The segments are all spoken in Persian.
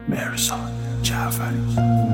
مرزاد جعفری.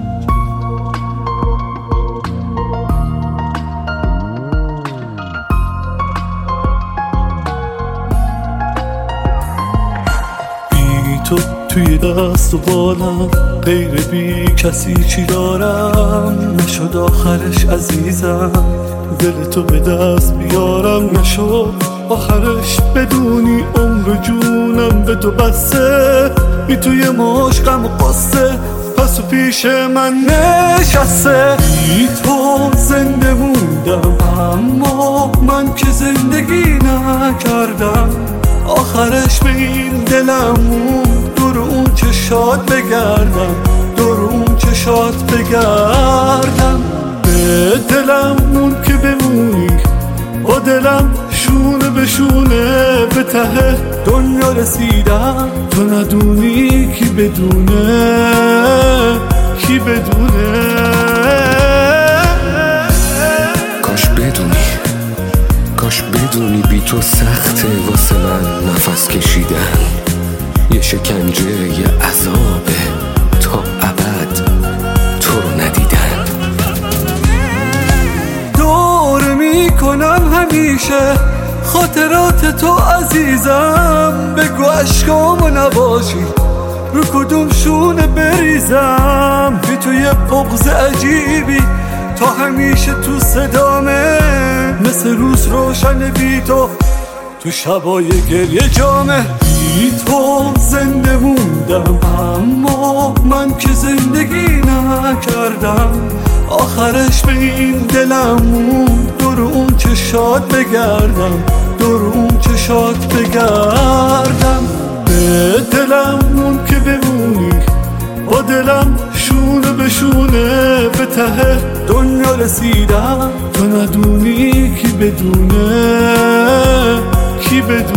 تو توی دست و بالم غیر بی کسی چی دارم، نشد آخرش عزیزم دل تو به دست بیارم، نشد آخرش بدونی عمر جونم به تو بسته، بی توی مشقم و قصه پس و پیش من نشسته. بی تو زنده موندم اما من که زندگی نکردم، آخرش به این دلم دور اون چشات بگردم، دور اون چشات بگردم. به دلم مون که بمونی با دلم شونه به شونه به ته دنیا رسیدم، تو ندونی کی بدونه کی بدونه. کاش بدونی بی تو سخته واسه من نفس کشیدن، یه شکنجه یه عذابه تا ابد تو رو ندیدن. دور میکنم همیشه خاطرات تو عزیزم، بگو عشقامو نباشی رو کدوم شونه بریزم، بی تو یه بغض عجیبی تا همیشه تو صدامه، مثل روز روشن بی تو تو شبای گریه جامه. بی تو زنده موندم اما من که زندگی نکردم، آخرش به این دلم دور اون چشات بگردم، دور اون چشات بگردم. به دلم مون که بمونی با دلم شونه به شونه به ته دنیا رسیدم، تو ندونی کی بدونه کی بدونه.